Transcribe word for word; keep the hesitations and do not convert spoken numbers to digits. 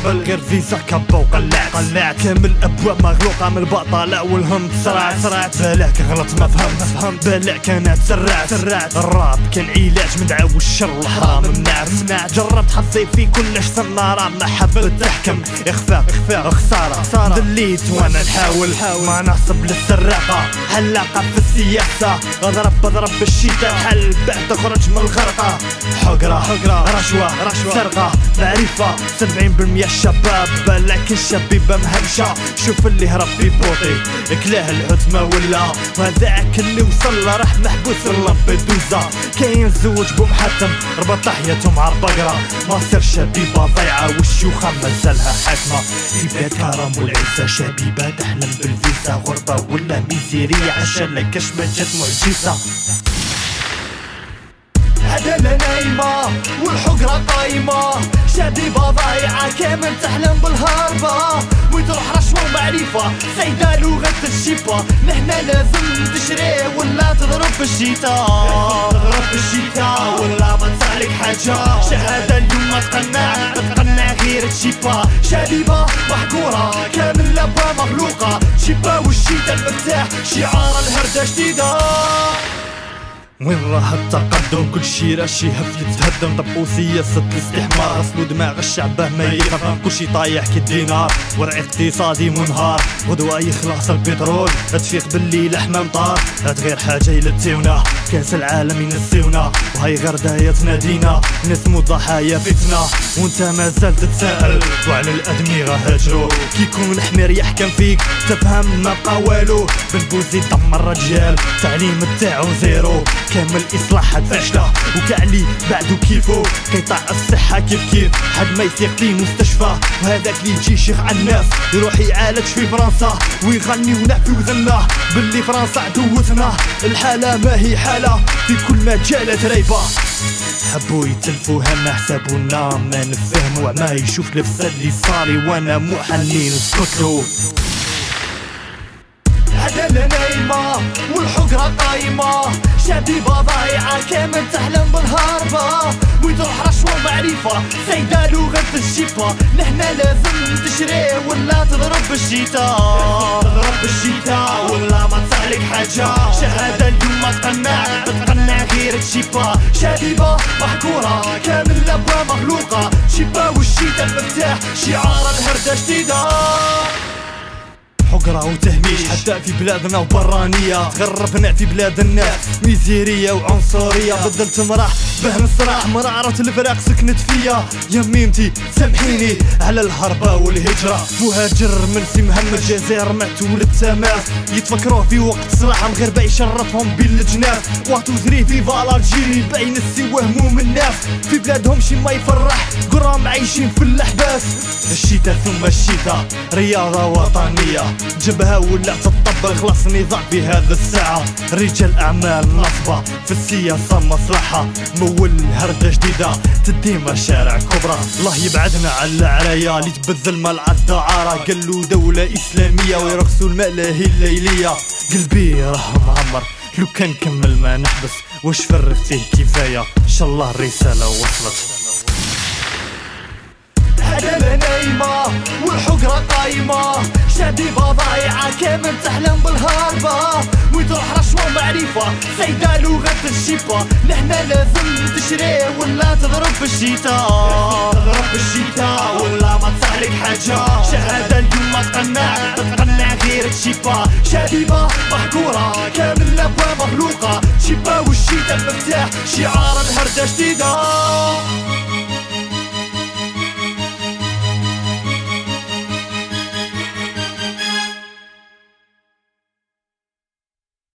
قبل غير فيزا كابا وقلعت قلعت كامل ابواب مغلوقه من البطاله والهم تسرعت سرعت بالك غلط ما فهمت فهمت بالك انا تسرعت سرعت الراب كان علاج من دعاو الشر الحرام منعت منعت جربت حظي في كلش سناره ما حبت تحكم اخفاق اخفاق خساره خساره دليت وانا نحاول ما نحسب للسراقه حلاقه في السياسه اضرب اضرب بالشتاء حل بعد تخرج من الغرقه حقره حقره رشوه رشوه سرقه معرفه سبعين بالمية الشباب لكن الشبيبه مهمشه شوف اللي هرب في بوطي كلاه العتمه ولا وهذاك اللي وصل راح محبوس لامبيدوزا كاين زوج بومحتم ربط لحيته مع البقره ما صير شبيبه ضيعه والشيوخه مازالها حاكمه في بلاد كرم والعزه شبيبه تحلم بالفيزا غربه ولا ميزيريه عشان لكش ما جات معجزه عدالة نايمة والحقرة قايمة شبيبة ضايعة كامل تحلم بالهربة وتروح رشوة ومعرفة سيدة لغة الشيبة نحنا لازم تشري ولا تضرب بالشتاء تضرب بالشتاء ولا ما تسالك حاجة شهادة اليوم ما تقنع تقنع غير تشيبة شبيبة محقورة كامل لبا مغلوقة شيبة والشتاء المفتاح شعار الهردة جديدة وين راه التقدم كل شي راه يهف يتهدم طبقو سياسة الاستحمار اصلو دماغ الشعب ما يفهم كل شي طايح كي الدينار ورع اقتصادي منهار غدوة يخلص البترول تفيق بالليل لحمة مطار هات غير حاجة يلتيونا كاس العالم ينسيونا وهاي غير داية تنادينا نسمو ضحايا فتنة وانت مازال تتساءل وعلى الادميرة هاجرو كيكون حمير يحكم فيك تفهم ما بقى والو بالبوزي دمر رجال تعليم تاعو زيرو كامل اصلاحات فاشله وكاع لي بعدو كيفو قطاع الصحه كيف كيف حد ما يسيق في مستشفى وهذاك اللي يجي شيخ على الناس يروح يعالج في فرنسا ويغني ونحكي وذنه باللي فرنسا عدوتنا الحاله ما هي حاله في كل مجالات ريبه حبوا يتلفوا هنا حسابونا ما نفهموا ما يشوف الفساد اللي صاري وانا مو حنين نسكتلو عدالة نايمة والحقرة قايمة شبيبة ضايعة كامل تحلم بالهربة وتروح رشوة ومعرفة سيدة لغة الشيبة نحنا لازم تشري ولا تضرب بالشتاء تضرب بالشتاء ولا ما تسالك حاجة شهادة اليوم ما تقنع تقنع غير تشيبة شبيبة محقورة كامل لبا مغلوقة شيبة والشتاء المفتاح شعار الهردة جديدة حقرة وتهميش حتى في بلادنا وبرانية تغربنا في بلاد الناس ميزيرية وعنصرية بدلت مراح به مسرح مرارة الفراق سكنت فيا يا ميمتي سامحيني على الهربة والهجرة مهاجر من سي محمد جزائر مات ولد تماس يتفكروه في وقت صراحة غير باي يشرفهم بين الجناس واتو ثري في فالالجيري باين السي وهموم الناس في بلادهم شي ما يفرح قرام عايشين في الاحباس الشتاء ثم الشتاء رياضة وطنية جبهة ولا تطبق خلاص نظام في هذا الساعة رجال أعمال نصبة في السياسة مصلحة مول هردة جديدة تدي مشارع كبرى الله يبعدنا على العرايا اللي تبذل مال الدعارة قالوا دولة إسلامية ويرقصوا الملاهي الليلية قلبي راه معمر لو كان كمل ما نحبس واش فرغتيه كفاية إن شاء الله الرسالة وصلت عدالة نايمة والحقرة قايمة شبيبة ضايعة كامل تحلم بالهربة وتروح رشوة ومعرفة سيدة لغة الشيبة نحنا لازم تشري ولا تضرب بالشتاء تضرب بالشتاء ولا ما تسالك حاجة شهادة اليوم ما تقنع تقنع غير تشيبة شبيبة محقورة كامل لبا مغلوقة شيبة والشتاء المفتاح شعار الهردة جديدة